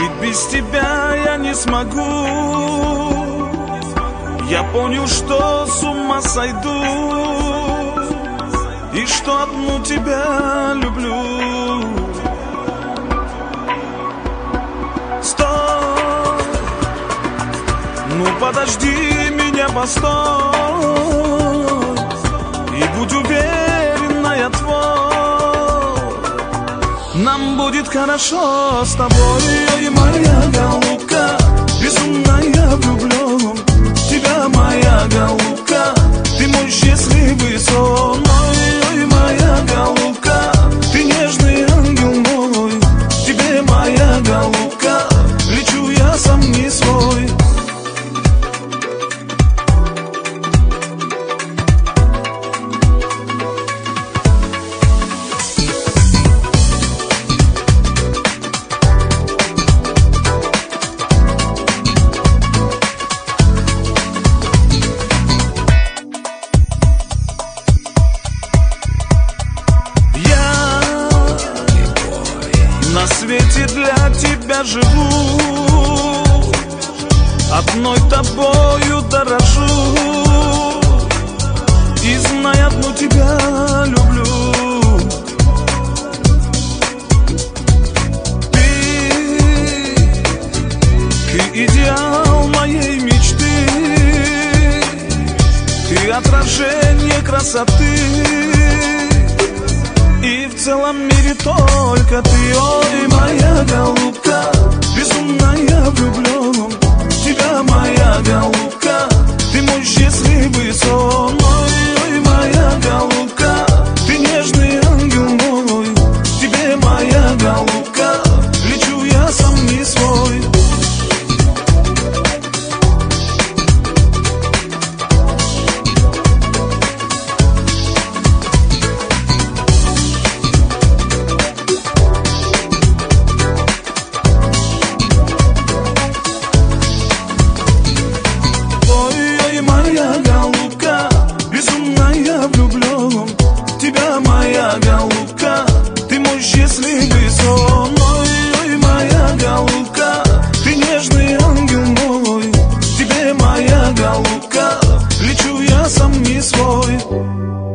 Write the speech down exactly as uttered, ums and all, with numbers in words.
Жить без тебя я не смогу. Я понял, что с ума сойду, и что одну тебя люблю. Стой, ну подожди меня, постой, и будь уверена, я твой. Нам будет хорошо с тобой, ой, моя голубка, безумно я влюблен в тебя, моя голубка, ты мой счастливый сон. Ой, ой, моя голубка, ты нежный ангел мой, тебе, моя голубка, лечу я сам не свой. На свете для тебя живу, одной тобою дорожу, и знай, одну тебя люблю. Ты, ты идеал моей мечты, ты отражение красоты, и в целом мире только ты. Ой, моя голубка, безумно я влюблен в тебя, моя голубка, ты мой счастливый сон. Ой, ой, моя голубка, ты нежный ангел мой, тебе, моя голубка, лечу я сам не свой. Моя голубка, ты мой счастливый сон. Ой, ой, моя голубка, ты нежный ангел мой, тебе, моя голубка, лечу я сам не свой.